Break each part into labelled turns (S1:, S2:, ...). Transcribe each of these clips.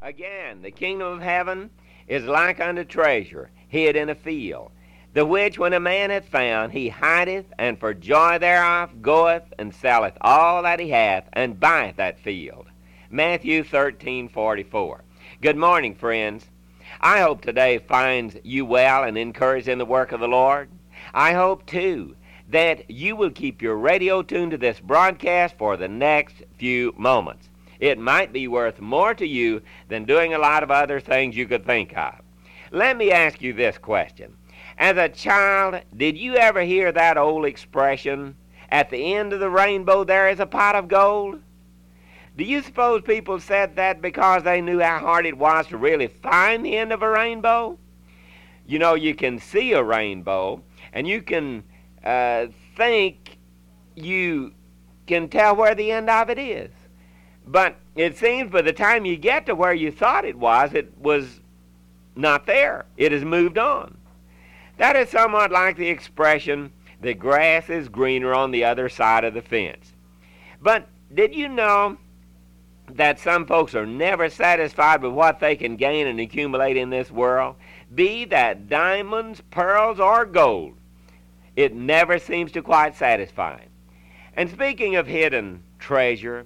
S1: Again, the kingdom of heaven is like unto treasure hid in a field, the which when a man hath found, he hideth, and for joy thereof goeth and selleth all that he hath, and buyeth that field. Matthew 13:44. Good morning, friends. I hope today finds you well and encouraged in the work of the Lord. I hope, too, that you will keep your radio tuned to this broadcast for the next few moments. It might be worth more to you than doing a lot of other things you could think of. Let me ask you this question. As a child, did you ever hear that old expression, at the end of the rainbow there is a pot of gold? Do you suppose people said that because they knew how hard it was to really find the end of a rainbow? You know, you can see a rainbow, and you can think you can tell where the end of it is. But it seems by the time you get to where you thought it was not there. It has moved on. That is somewhat like the expression, the grass is greener on the other side of the fence. But did you know that some folks are never satisfied with what they can gain and accumulate in this world? Be that diamonds, pearls, or gold. It never seems to quite satisfy. And speaking of hidden treasure,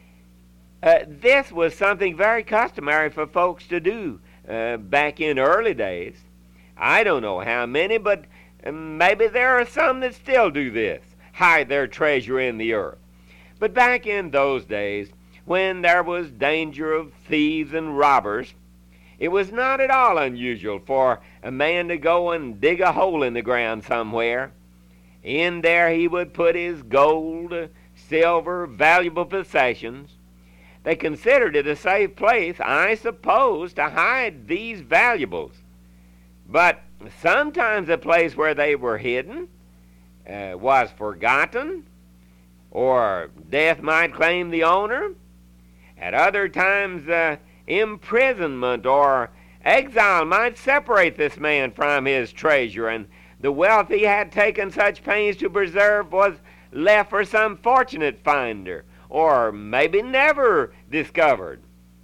S1: this was something very customary for folks to do back in early days. I don't know how many, but maybe there are some that still do this, hide their treasure in the earth. But back in those days, when there was danger of thieves and robbers, it was not at all unusual for a man to go and dig a hole in the ground somewhere. In there he would put his gold, silver, valuable possessions. They considered it a safe place, I suppose, to hide these valuables. But sometimes the place where they were hidden was forgotten, or death might claim the owner. At other times, imprisonment or exile might separate this man from his treasure, and the wealth he had taken such pains to preserve was left for some fortunate finder, or maybe never discovered.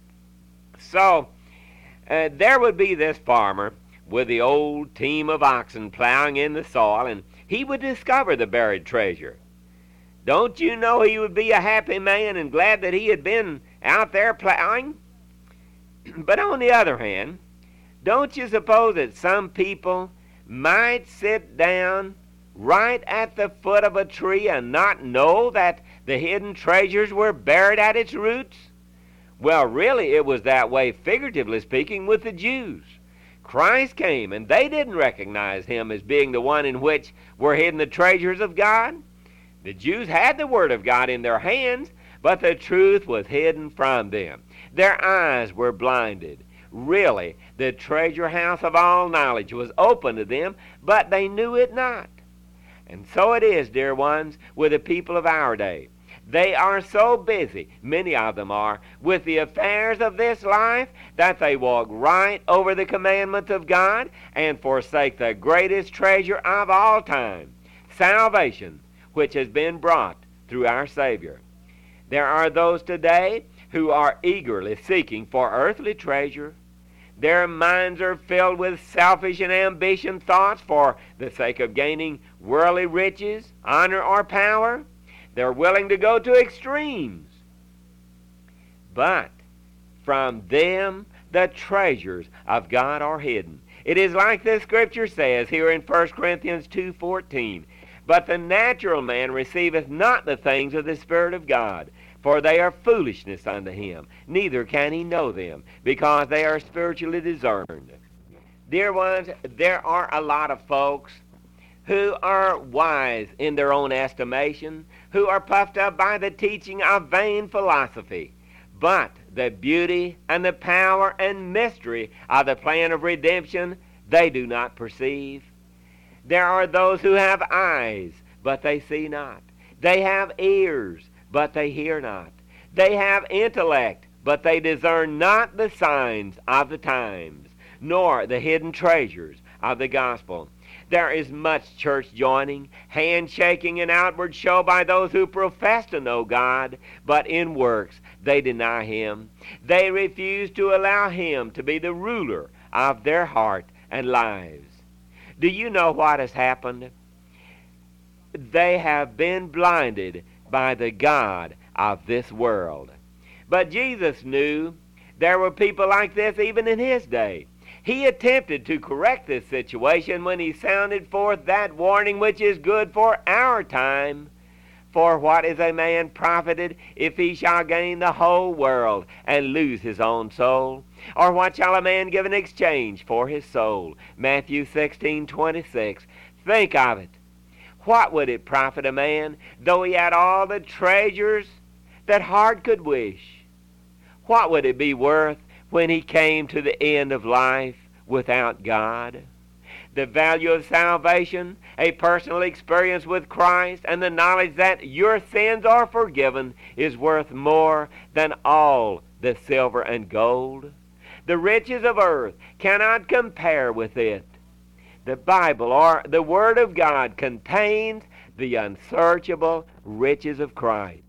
S1: So there would be this farmer with the old team of oxen plowing in the soil, and he would discover the buried treasure. Don't you know he would be a happy man and glad that he had been out there plowing? But on the other hand, don't you suppose that some people might sit down right at the foot of a tree and not know that the hidden treasures were buried at its roots? Well, really, it was that way, figuratively speaking, with the Jews. Christ came, and they didn't recognize him as being the one in which were hidden the treasures of God. The Jews had the Word of God in their hands, but the truth was hidden from them. Their eyes were blinded. Really, the treasure house of all knowledge was open to them, but they knew it not. And so it is, dear ones, with the people of our day. They are so busy, many of them are, with the affairs of this life that they walk right over the commandments of God and forsake the greatest treasure of all time, salvation, which has been brought through our Savior. There are those today who are eagerly seeking for earthly treasure. Their minds are filled with selfish and ambitious thoughts for the sake of gaining worldly riches, honor, or power. They're willing to go to extremes. But from them the treasures of God are hidden. It is like the Scripture says here in 1 Corinthians 2:14, "But the natural man receiveth not the things of the Spirit of God, for they are foolishness unto him, neither can he know them, because they are spiritually discerned." Dear ones, there are a lot of folks who are wise in their own estimation, who are puffed up by the teaching of vain philosophy. But the beauty and the power and mystery of the plan of redemption they do not perceive. There are those who have eyes, but they see not. They have ears, but they hear not. They have intellect, but they discern not the signs of the times, nor the hidden treasures of the gospel. There is much church joining, handshaking, and outward show by those who profess to know God, but in works they deny Him. They refuse to allow Him to be the ruler of their heart and lives. Do you know what has happened? They have been blinded by the god of this world. But Jesus knew there were people like this even in His day. He attempted to correct this situation when He sounded forth that warning which is good for our time. For what is a man profited if he shall gain the whole world and lose his own soul? Or what shall a man give in exchange for his soul? Matthew 16:26. Think of it. What would it profit a man though he had all the treasures that heart could wish? What would it be worth when he came to the end of life without God? The value of salvation, a personal experience with Christ, and the knowledge that your sins are forgiven is worth more than all the silver and gold. The riches of earth cannot compare with it. The Bible, or the Word of God, contains the unsearchable riches of Christ.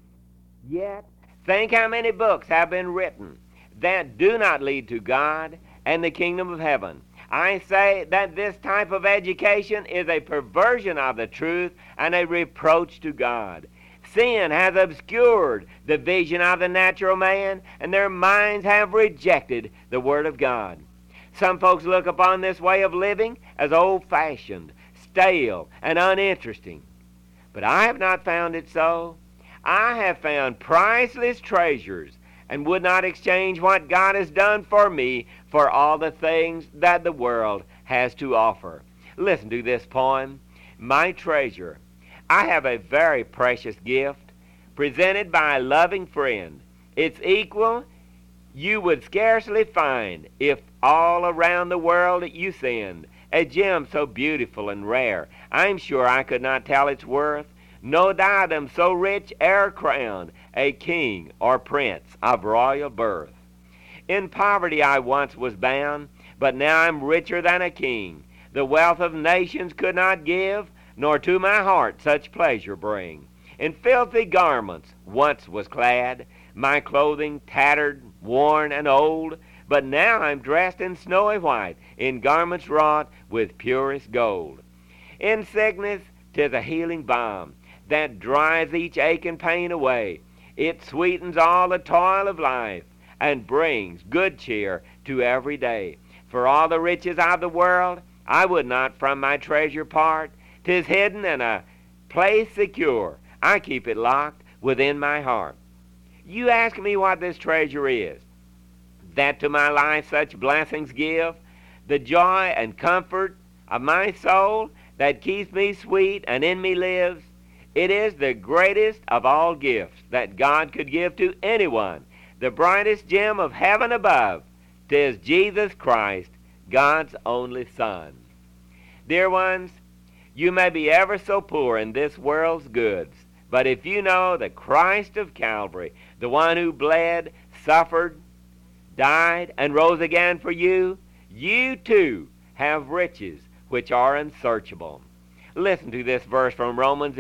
S1: Yet, think how many books have been written that do not lead to God and the kingdom of heaven. I say that this type of education is a perversion of the truth and a reproach to God. Sin has obscured the vision of the natural man, and their minds have rejected the Word of God. Some folks look upon this way of living as old-fashioned, stale, and uninteresting. But I have not found it so. I have found priceless treasures and would not exchange what God has done for me for all the things that the world has to offer. Listen to this poem, My Treasure. I have a very precious gift presented by a loving friend. Its equal you would scarcely find if all around the world you send a gem so beautiful and rare. I'm sure I could not tell its worth. No diadem so rich e'er crowned a king or prince of royal birth. In poverty I once was bound, but now I'm richer than a king. The wealth of nations could not give, nor to my heart such pleasure bring. In filthy garments once was clad, my clothing tattered, worn, and old, but now I'm dressed in snowy white, in garments wrought with purest gold. In sickness 'tis a healing balm that dries each ache and pain away. It sweetens all the toil of life and brings good cheer to every day. For all the riches of the world I would not from my treasure part. 'Tis hidden in a place secure. I keep it locked within my heart. You ask me what this treasure is, that to my life such blessings give, the joy and comfort of my soul that keeps me sweet and in me lives. It is the greatest of all gifts that God could give to anyone, the brightest gem of heaven above. 'Tis Jesus Christ, God's only Son. Dear ones, you may be ever so poor in this world's goods, but if you know the Christ of Calvary, the one who bled, suffered, died, and rose again for you, you too have riches which are unsearchable. Listen to this verse from Romans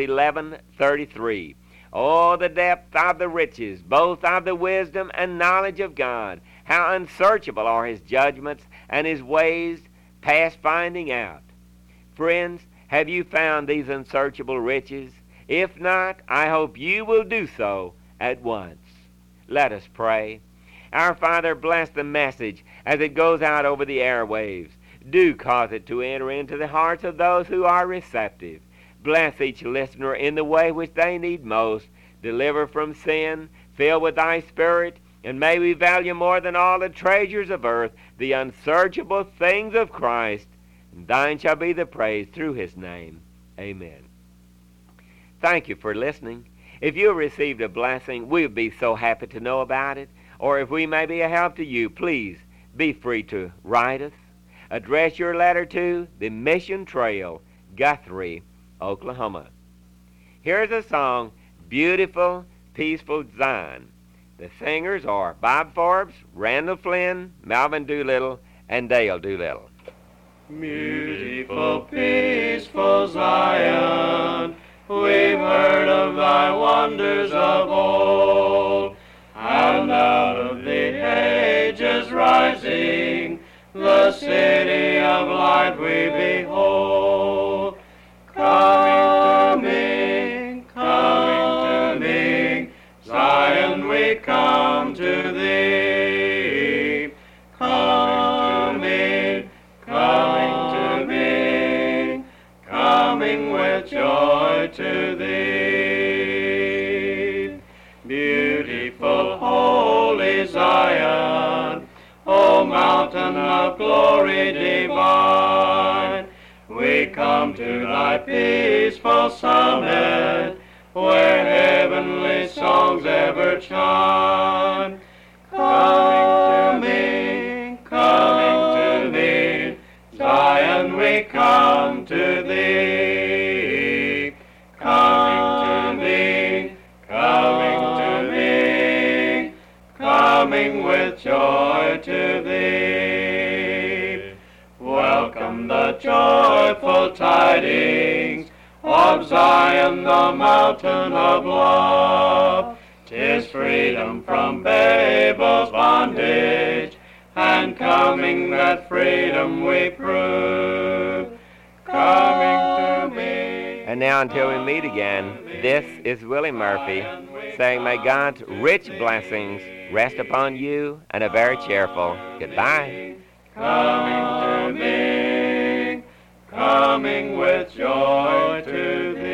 S1: 11:33. Oh, the depth of the riches, both of the wisdom and knowledge of God. How unsearchable are His judgments and His ways past finding out. Friends, have you found these unsearchable riches? If not, I hope you will do so at once. Let us pray. Our Father, bless the message as it goes out over the airwaves. Do cause it to enter into the hearts of those who are receptive. Bless each listener in the way which they need most. Deliver from sin, fill with Thy Spirit, and may we value more than all the treasures of earth the unsearchable things of Christ. And Thine shall be the praise through His name. Amen. Thank you for listening. If you have received a blessing, we would be so happy to know about it. Or if we may be a help to you, please be free to write us. Address your letter to the Mission Trail, Guthrie, Oklahoma. Here's a song, Beautiful, Peaceful Zion. The singers are Bob Forbes, Randall Flynn, Melvin Doolittle, and Dale Doolittle.
S2: Beautiful, peaceful Zion, we've heard of thy wonders of old, and out of the ages rising, the city of light we behold. Coming, coming to me, Zion, we come to thee. Coming, coming to me, coming with joy to thee. Beautiful, holy Zion, O mountain of glory divine, we come to thy peaceful summit, where heavenly songs ever chime. Coming, coming to thee, Zion, we come to thee. Coming to thee, coming to thee, coming with joy to thee. Welcome the joyful tidings of Zion, the mountain of love. 'Tis freedom from Babel's bondage, and coming that freedom we prove. Coming to me.
S1: And now until we meet again, this is Willie Murphy saying may God's rich blessings rest upon you, and a very cheerful goodbye.
S2: Coming to me, coming with joy to thee.